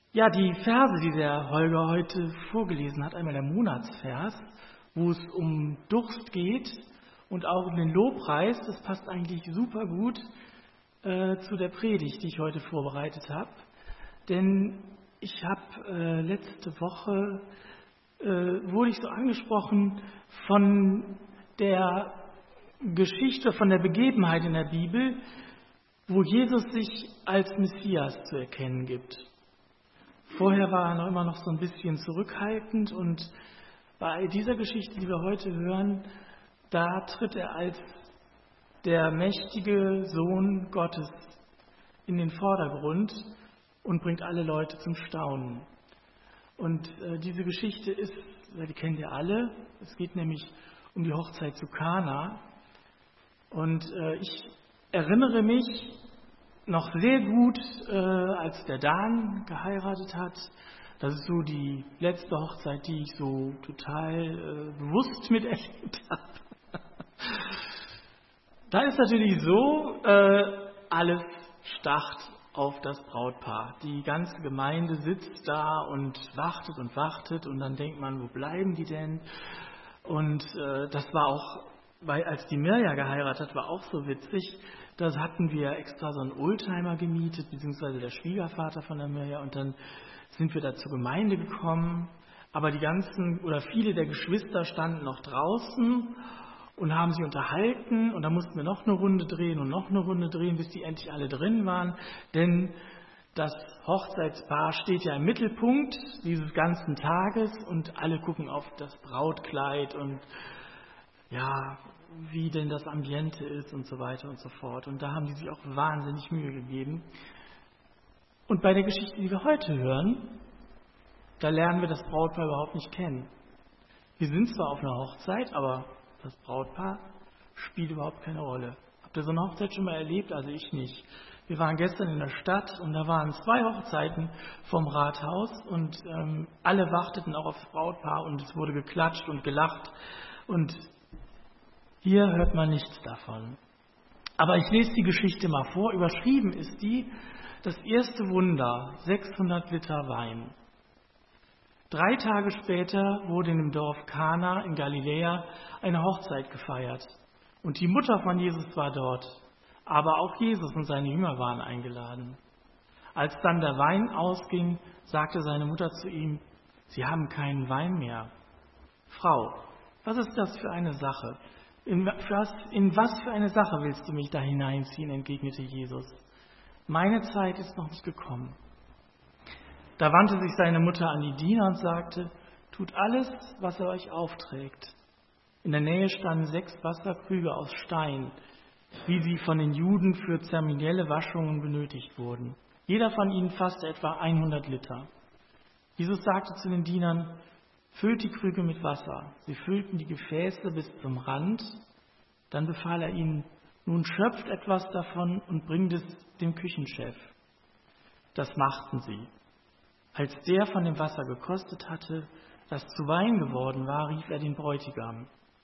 Ja, die Verse, die der Holger heute vorgelesen hat, einmal der Monatsvers, wo es um Durst geht und auch um den Lobpreis, das passt eigentlich super gut zu der Predigt, die ich heute vorbereitet habe. Denn ich habe letzte Woche, wurde ich so angesprochen von der Geschichte, von der Begebenheit in der Bibel, wo Jesus sich als Messias zu erkennen gibt. Vorher war er immer noch so ein bisschen zurückhaltend und bei dieser Geschichte, die wir heute hören, da tritt er als der mächtige Sohn Gottes in den Vordergrund und bringt alle Leute zum Staunen. Und diese Geschichte ist, die kennt ihr alle, es geht nämlich um die Hochzeit zu Kana. Und ich erinnere mich noch sehr gut, als der Dan geheiratet hat. Das ist so die letzte Hochzeit, die ich so total bewusst miterlebt habe. Da ist natürlich so, alles starrt auf das Brautpaar. Die ganze Gemeinde sitzt da und wartet und dann denkt man, wo bleiben die denn? Und das war auch, weil als die Mirja geheiratet hat, war auch so witzig. Da hatten wir extra so einen Oldtimer gemietet, beziehungsweise der Schwiegervater von der Mirja, und dann sind wir da zur Gemeinde gekommen. Aber viele der Geschwister standen noch draußen und haben sich unterhalten, und da mussten wir noch eine Runde drehen und noch eine Runde drehen, bis die endlich alle drin waren. Denn das Hochzeitspaar steht ja im Mittelpunkt dieses ganzen Tages und alle gucken auf das Brautkleid und ja, wie denn das Ambiente ist und so weiter und so fort. Und da haben die sich auch wahnsinnig Mühe gegeben. Und bei der Geschichte, die wir heute hören, da lernen wir das Brautpaar überhaupt nicht kennen. Wir sind zwar auf einer Hochzeit, aber das Brautpaar spielt überhaupt keine Rolle. Habt ihr so eine Hochzeit schon mal erlebt? Also ich nicht. Wir waren gestern in der Stadt und da waren 2 Hochzeiten vom Rathaus und alle warteten auch aufs Brautpaar und es wurde geklatscht und gelacht. Und hier hört man nichts davon. Aber ich lese die Geschichte mal vor. Überschrieben ist das erste Wunder, 600 Liter Wein. 3 Tage später wurde in dem Dorf Kana in Galiläa eine Hochzeit gefeiert. Und die Mutter von Jesus war dort. Aber auch Jesus und seine Jünger waren eingeladen. Als dann der Wein ausging, sagte seine Mutter zu ihm: Sie haben keinen Wein mehr. Frau, was ist das für eine Sache? In was für eine Sache willst du mich da hineinziehen, entgegnete Jesus. Meine Zeit ist noch nicht gekommen. Da wandte sich seine Mutter an die Diener und sagte: Tut alles, was er euch aufträgt. In der Nähe standen 6 Wasserkrüge aus Stein, wie sie von den Juden für zeremonielle Waschungen benötigt wurden. Jeder von ihnen fasste etwa 100 Liter. Jesus sagte zu den Dienern: Füllt die Krüge mit Wasser. Sie füllten die Gefäße bis zum Rand. Dann befahl er ihnen: Nun schöpft etwas davon und bringt es dem Küchenchef. Das machten sie. Als der von dem Wasser gekostet hatte, das zu Wein geworden war, rief er den Bräutigam.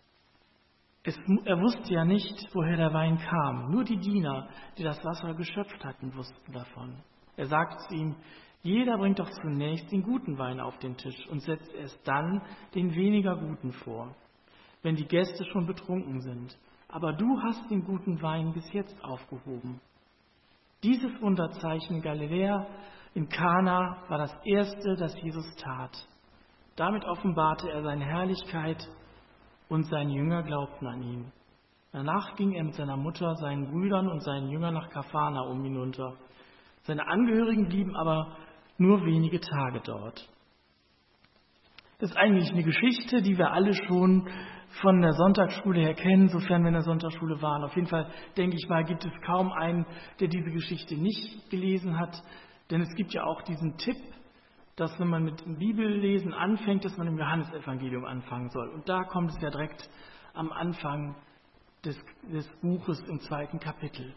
Er wusste ja nicht, woher der Wein kam. Nur die Diener, die das Wasser geschöpft hatten, wussten davon. Er sagte zu ihm: Jeder bringt doch zunächst den guten Wein auf den Tisch und setzt erst dann den weniger guten vor, wenn die Gäste schon betrunken sind. Aber du hast den guten Wein bis jetzt aufgehoben. Dieses Wunderzeichen in Galiläa, in Kana, war das erste, das Jesus tat. Damit offenbarte er seine Herrlichkeit und seine Jünger glaubten an ihn. Danach ging er mit seiner Mutter, seinen Brüdern und seinen Jüngern nach Kapharnaum hinunter. Seine Angehörigen blieben aber nur wenige Tage dort. Das ist eigentlich eine Geschichte, die wir alle schon von der Sonntagsschule her kennen, sofern wir in der Sonntagsschule waren. Auf jeden Fall, denke ich mal, gibt es kaum einen, der diese Geschichte nicht gelesen hat. Denn es gibt ja auch diesen Tipp, dass wenn man mit dem Bibellesen anfängt, dass man im Johannesevangelium anfangen soll. Und da kommt es ja direkt am Anfang des Buches im 2. Kapitel.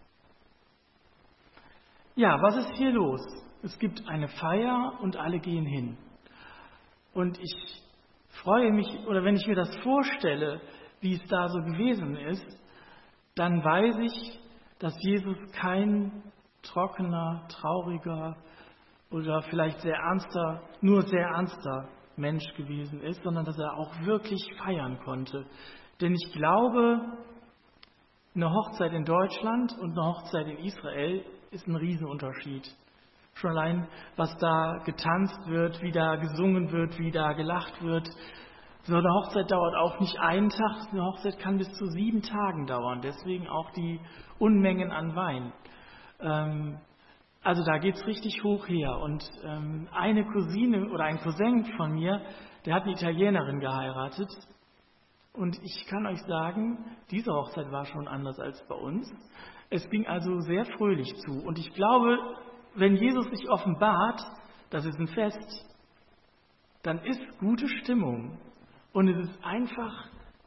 Ja, was ist hier los? Es gibt eine Feier und alle gehen hin. Und ich freue mich, oder wenn ich mir das vorstelle, wie es da so gewesen ist, dann weiß ich, dass Jesus kein trockener, trauriger, oder vielleicht nur sehr ernster Mensch gewesen ist, sondern dass er auch wirklich feiern konnte. Denn ich glaube, eine Hochzeit in Deutschland und eine Hochzeit in Israel ist ein Riesenunterschied. Schon allein, was da getanzt wird, wie da gesungen wird, wie da gelacht wird. So eine Hochzeit dauert auch nicht einen Tag, eine Hochzeit kann bis zu 7 Tagen dauern. Deswegen auch die Unmengen an Wein. Also da geht's richtig hoch her. Und eine Cousine oder ein Cousin von mir, der hat eine Italienerin geheiratet. Und ich kann euch sagen, diese Hochzeit war schon anders als bei uns. Es ging also sehr fröhlich zu. Und ich glaube, wenn Jesus sich offenbart, das ist ein Fest, dann ist gute Stimmung. Und es ist einfach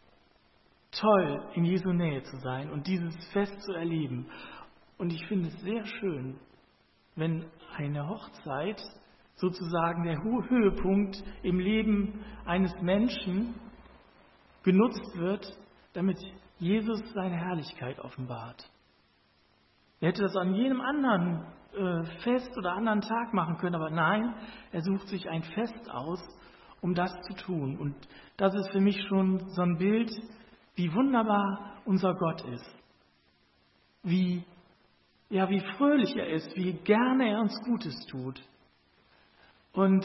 toll, in Jesu Nähe zu sein und dieses Fest zu erleben. Und ich finde es sehr schön, wenn eine Hochzeit sozusagen der Höhepunkt im Leben eines Menschen genutzt wird, damit Jesus seine Herrlichkeit offenbart. Er hätte das an jedem anderen Fest oder anderen Tag machen können, aber nein, er sucht sich ein Fest aus, um das zu tun. Und das ist für mich schon so ein Bild, wie wunderbar unser Gott ist. Wie fröhlich er ist, wie gerne er uns Gutes tut. Und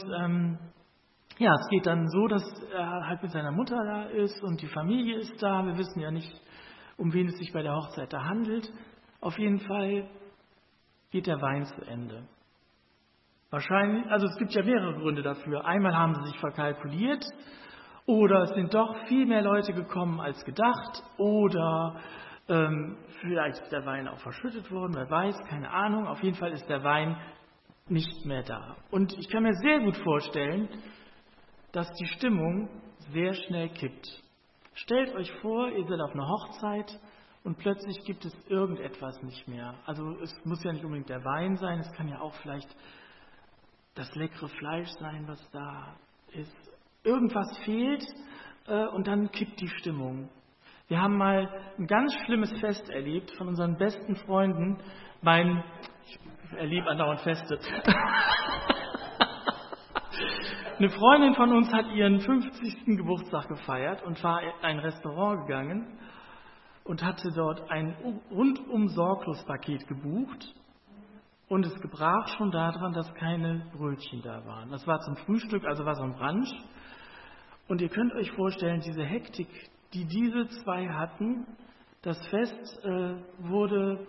es geht dann so, dass er halt mit seiner Mutter da ist und die Familie ist da. Wir wissen ja nicht, um wen es sich bei der Hochzeit da handelt. Auf jeden Fall geht der Wein zu Ende. Wahrscheinlich, also es gibt ja mehrere Gründe dafür. Einmal haben sie sich verkalkuliert oder es sind doch viel mehr Leute gekommen als gedacht oder vielleicht ist der Wein auch verschüttet worden, wer weiß, keine Ahnung. Auf jeden Fall ist der Wein nicht mehr da. Und ich kann mir sehr gut vorstellen, dass die Stimmung sehr schnell kippt. Stellt euch vor, ihr seid auf einer Hochzeit und plötzlich gibt es irgendetwas nicht mehr. Also es muss ja nicht unbedingt der Wein sein, es kann ja auch vielleicht das leckere Fleisch sein, was da ist. Irgendwas fehlt und dann kippt die Stimmung. Wir haben mal ein ganz schlimmes Fest erlebt von unseren besten Freunden. Ich erlebe andauernd Feste. Eine Freundin von uns hat ihren 50. Geburtstag gefeiert und war in ein Restaurant gegangen und hatte dort ein rundum sorglos Paket gebucht. Und es gebrach schon daran, dass keine Brötchen da waren. Das war zum Frühstück, also war so ein Brunch. Und ihr könnt euch vorstellen, diese Hektik, die diese zwei hatten, das Fest war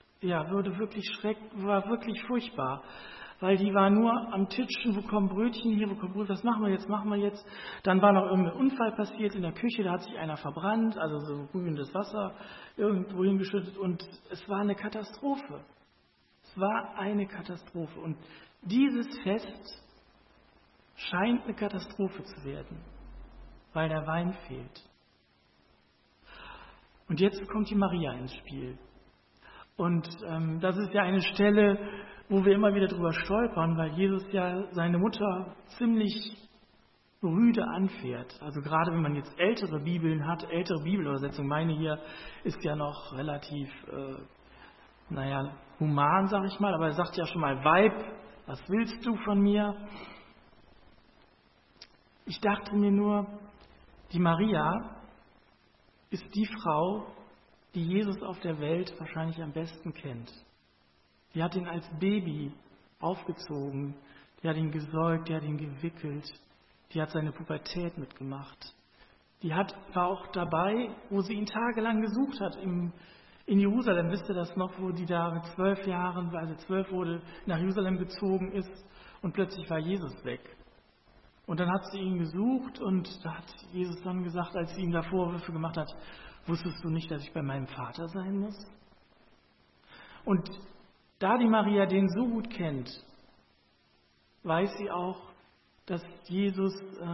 wirklich furchtbar. Weil die war nur am Titschen, wo kommen Brötchen hier, wo kommen Brötchen, was machen wir jetzt? Dann war noch irgendein Unfall passiert in der Küche, da hat sich einer verbrannt, also so glühendes Wasser irgendwo hingeschüttet und es war eine Katastrophe. Es war eine Katastrophe und dieses Fest scheint eine Katastrophe zu werden, weil der Wein fehlt. Und jetzt kommt die Maria ins Spiel. Und das ist ja eine Stelle, wo wir immer wieder drüber stolpern, weil Jesus ja seine Mutter ziemlich rüde anfährt. Also gerade wenn man jetzt ältere Bibeln hat, ältere Bibelübersetzungen, meine hier ist ja noch relativ, human, sag ich mal, aber er sagt ja schon mal, Weib, was willst du von mir? Ich dachte mir nur, die Maria ist die Frau, die Jesus auf der Welt wahrscheinlich am besten kennt. Die hat ihn als Baby aufgezogen, die hat ihn gesäugt, die hat ihn gewickelt, die hat seine Pubertät mitgemacht. Die war auch dabei, wo sie ihn tagelang gesucht hat, in Jerusalem. Wisst ihr das noch, wo die da mit 12 Jahren, also 12 wurde, nach Jerusalem gezogen ist und plötzlich war Jesus weg. Und dann hat sie ihn gesucht und da hat Jesus dann gesagt, als sie ihm da Vorwürfe gemacht hat, wusstest du nicht, dass ich bei meinem Vater sein muss? Und da die Maria den so gut kennt, weiß sie auch, dass Jesus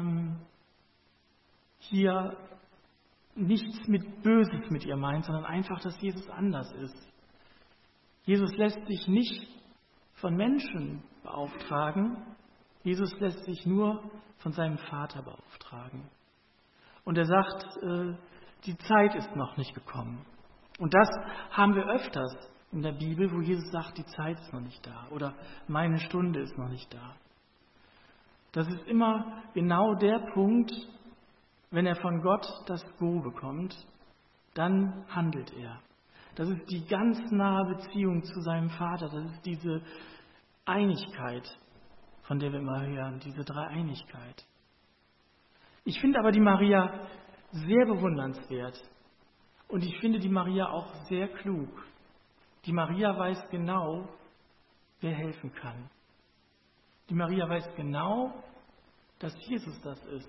hier nichts mit Böses mit ihr meint, sondern einfach, dass Jesus anders ist. Jesus lässt sich nicht von Menschen beauftragen, Jesus lässt sich nur von seinem Vater beauftragen. Und er sagt, die Zeit ist noch nicht gekommen. Und das haben wir öfters. in der Bibel, wo Jesus sagt, die Zeit ist noch nicht da oder meine Stunde ist noch nicht da. Das ist immer genau der Punkt, wenn er von Gott das Go bekommt, dann handelt er. Das ist die ganz nahe Beziehung zu seinem Vater, das ist diese Einigkeit, von der wir immer hören, diese Dreieinigkeit. Ich finde aber die Maria sehr bewundernswert und ich finde die Maria auch sehr klug. Die Maria weiß genau, wer helfen kann. Die Maria weiß genau, dass Jesus das ist.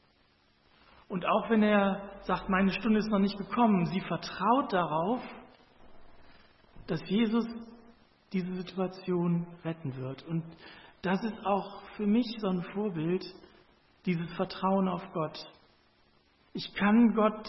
Und auch wenn er sagt, meine Stunde ist noch nicht gekommen, sie vertraut darauf, dass Jesus diese Situation retten wird. Und das ist auch für mich so ein Vorbild, dieses Vertrauen auf Gott. Ich kann Gott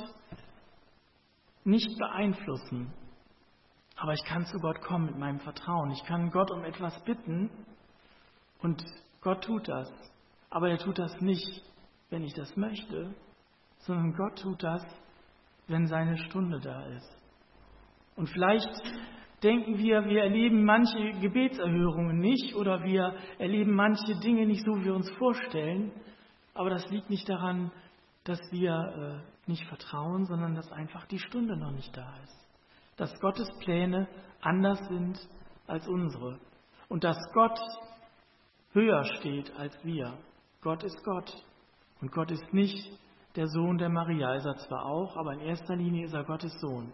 nicht beeinflussen, aber ich kann zu Gott kommen mit meinem Vertrauen. Ich kann Gott um etwas bitten und Gott tut das. Aber er tut das nicht, wenn ich das möchte, sondern Gott tut das, wenn seine Stunde da ist. Und vielleicht denken wir erleben manche Gebetserhörungen nicht oder wir erleben manche Dinge nicht so, wie wir uns vorstellen. Aber das liegt nicht daran, dass wir nicht vertrauen, sondern dass einfach die Stunde noch nicht da ist. Dass Gottes Pläne anders sind als unsere. Und dass Gott höher steht als wir. Gott ist Gott. Und Gott ist nicht der Sohn der Maria. Ist er zwar auch, aber in erster Linie ist er Gottes Sohn.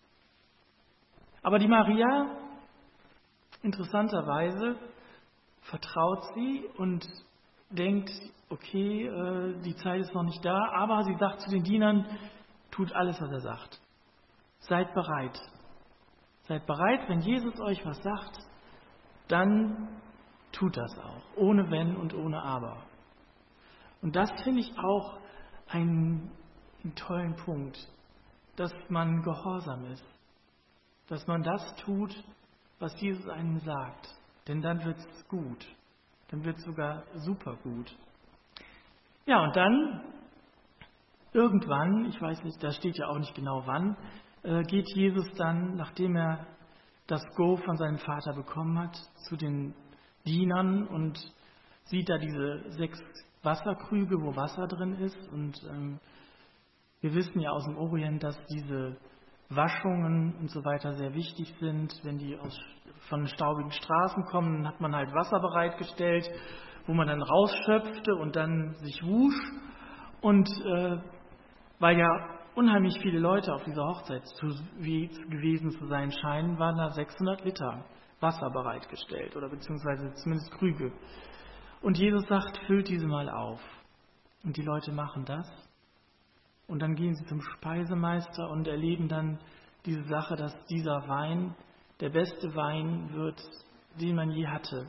Aber die Maria, interessanterweise, vertraut sie und denkt, okay, die Zeit ist noch nicht da, aber sie sagt zu den Dienern, tut alles, was er sagt. Seid bereit. Seid bereit, wenn Jesus euch was sagt, dann tut das auch, ohne Wenn und ohne Aber. Und das finde ich auch einen tollen Punkt, dass man gehorsam ist, dass man das tut, was Jesus einem sagt, denn dann wird es gut, dann wird es sogar super gut. Ja, und dann irgendwann, ich weiß nicht, da steht ja auch nicht genau wann, geht Jesus dann, nachdem er das Go von seinem Vater bekommen hat, zu den Dienern und sieht da diese 6 Wasserkrüge, wo Wasser drin ist. Und wir wissen ja aus dem Orient, dass diese Waschungen und so weiter sehr wichtig sind. Wenn die von staubigen Straßen kommen, dann hat man halt Wasser bereitgestellt, wo man dann rausschöpfte und dann sich wusch. Und weil ja unheimlich viele Leute auf dieser Hochzeit gewesen zu sein scheinen, waren da 600 Liter Wasser bereitgestellt oder beziehungsweise zumindest Krüge. Und Jesus sagt, füllt diese mal auf. Und die Leute machen das. Und dann gehen sie zum Speisemeister und erleben dann diese Sache, dass dieser Wein der beste Wein wird, den man je hatte.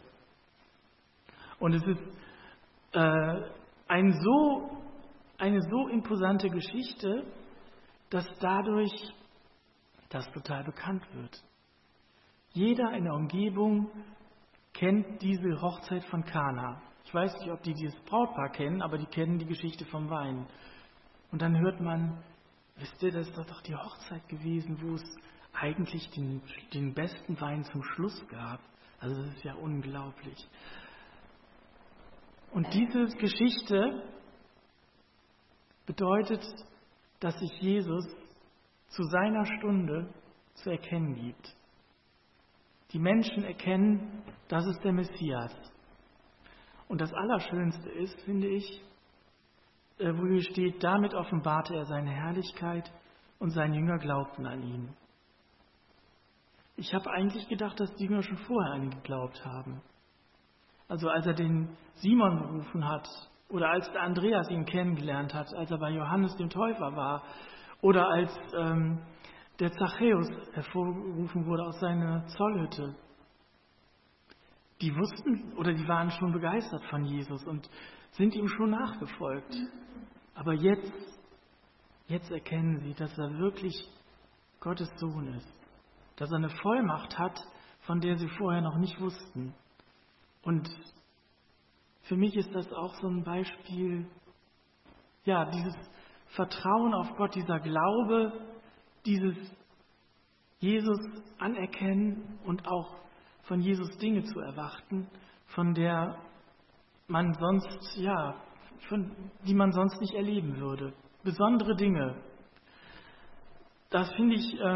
Und es ist eine so imposante Geschichte, dass dadurch das total bekannt wird. Jeder in der Umgebung kennt diese Hochzeit von Kana. Ich weiß nicht, ob die dieses Brautpaar kennen, aber die kennen die Geschichte vom Wein. Und dann hört man, wisst ihr, das ist doch die Hochzeit gewesen, wo es eigentlich den besten Wein zum Schluss gab. Also das ist ja unglaublich. Und diese Geschichte bedeutet, dass sich Jesus zu seiner Stunde zu erkennen gibt. Die Menschen erkennen, das ist der Messias. Und das Allerschönste ist, finde ich, wo hier steht, damit offenbarte er seine Herrlichkeit und seine Jünger glaubten an ihn. Ich habe eigentlich gedacht, dass die Jünger schon vorher an ihn geglaubt haben. Also als er den Simon berufen hat oder als der Andreas ihn kennengelernt hat, als er bei Johannes dem Täufer war oder als der Zachäus hervorgerufen wurde aus seiner Zollhütte. Die wussten oder die waren schon begeistert von Jesus und sind ihm schon nachgefolgt. Aber jetzt erkennen sie, dass er wirklich Gottes Sohn ist. Dass er eine Vollmacht hat, von der sie vorher noch nicht wussten. Und für mich ist das auch so ein Beispiel, ja, dieses Vertrauen auf Gott, dieser Glaube, dieses Jesus anerkennen und auch von Jesus Dinge zu erwarten, von der man sonst, die man sonst nicht erleben würde. Besondere Dinge. Das finde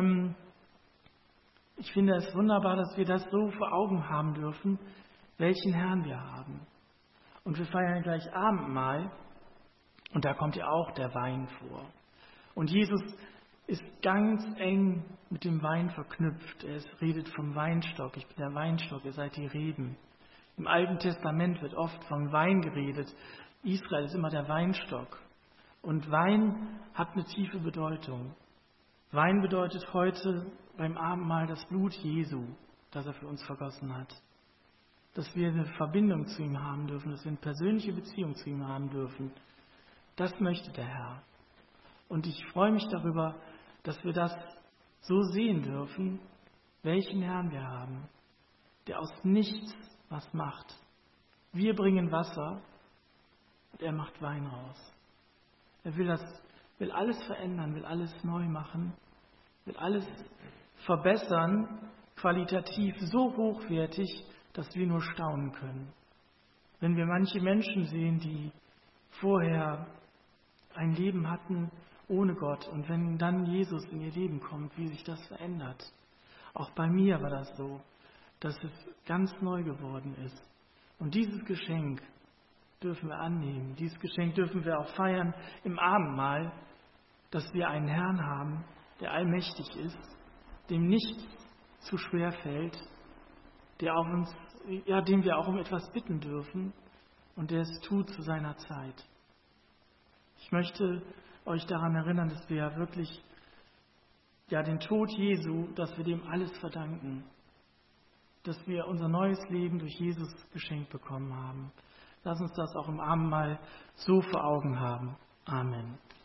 ich finde es wunderbar, dass wir das so vor Augen haben dürfen, welchen Herrn wir haben. Und wir feiern gleich Abendmahl und da kommt ja auch der Wein vor. Und Jesus ist ganz eng mit dem Wein verknüpft. Er redet vom Weinstock. Ich bin der Weinstock, ihr seid die Reben. Im Alten Testament wird oft vom Wein geredet. Israel ist immer der Weinstock. Und Wein hat eine tiefe Bedeutung. Wein bedeutet heute beim Abendmahl das Blut Jesu, das er für uns vergossen hat. Dass wir eine Verbindung zu ihm haben dürfen, dass wir eine persönliche Beziehung zu ihm haben dürfen. Das möchte der Herr. Und ich freue mich darüber, dass wir das so sehen dürfen, welchen Herrn wir haben, der aus nichts was macht. Wir bringen Wasser und er macht Wein raus. Er will alles verändern, will alles neu machen, will alles verbessern, qualitativ so hochwertig, dass wir nur staunen können. Wenn wir manche Menschen sehen, die vorher ein Leben hatten ohne Gott und wenn dann Jesus in ihr Leben kommt, wie sich das verändert. Auch bei mir war das so, dass es ganz neu geworden ist. Und dieses Geschenk dürfen wir annehmen. Dieses Geschenk dürfen wir auch feiern im Abendmahl, dass wir einen Herrn haben, der allmächtig ist, dem nichts zu schwer fällt, dem wir auch um etwas bitten dürfen und der es tut zu seiner Zeit. Ich möchte euch daran erinnern, dass wir ja wirklich den Tod Jesu, dass wir dem alles verdanken, dass wir unser neues Leben durch Jesus geschenkt bekommen haben. Lass uns das auch im Abendmahl so vor Augen haben. Amen.